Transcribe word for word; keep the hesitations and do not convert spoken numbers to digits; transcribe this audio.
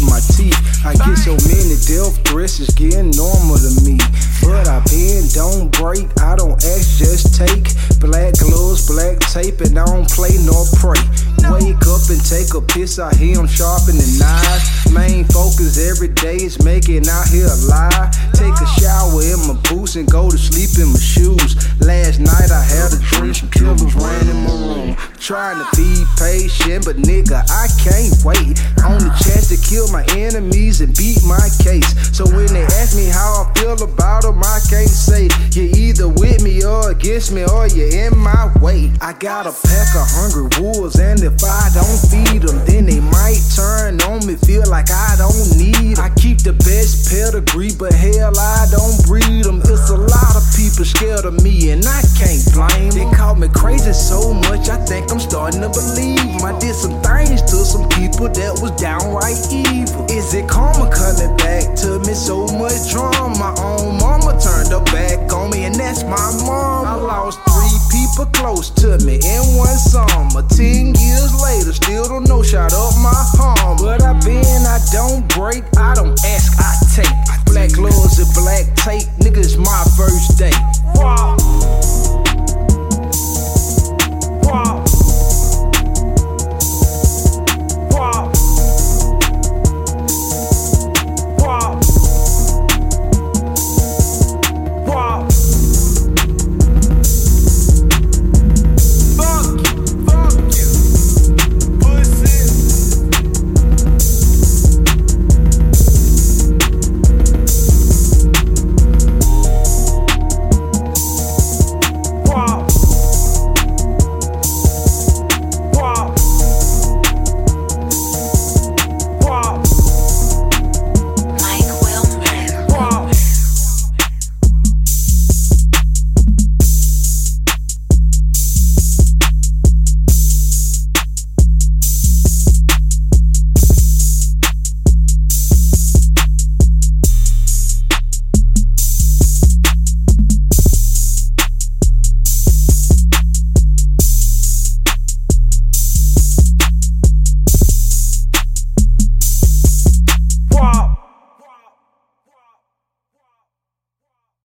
my teeth. I get so many death threats, it's getting normal to me. But I bend, don't break, I don't ask, just take. Black gloves, black tape, and I don't play nor pray. Wake up and take a piss, I hear them sharpening knives. Main focus every day is making out here alive. Take a shower in my boots and go to sleep in my shoes. Last night I had a dream, some killers ran in my room. Trying to be patient, but nigga, I can't wait. On the chance to kill my enemies and beat my case. So when they ask me how I feel about them, I can't say. You're either with me or against me, or you're in my way. I got a pack of hungry wolves, and if I don't feed them, then they might turn on me, feel like I don't need them. I keep the best pedigree, but hell, I don't breed them. It's a lot of people scared of me, and I can't blame them. They call me crazy so much, I think I'm starting to believe them. I did some things to some people that was downright evil. Is it karma coming back to me? So much drama. My own mama turned her back on me, and that's my mom. I lost three people close to me in one summer. Ten years later, still don't know, shot up my palm. But I been, I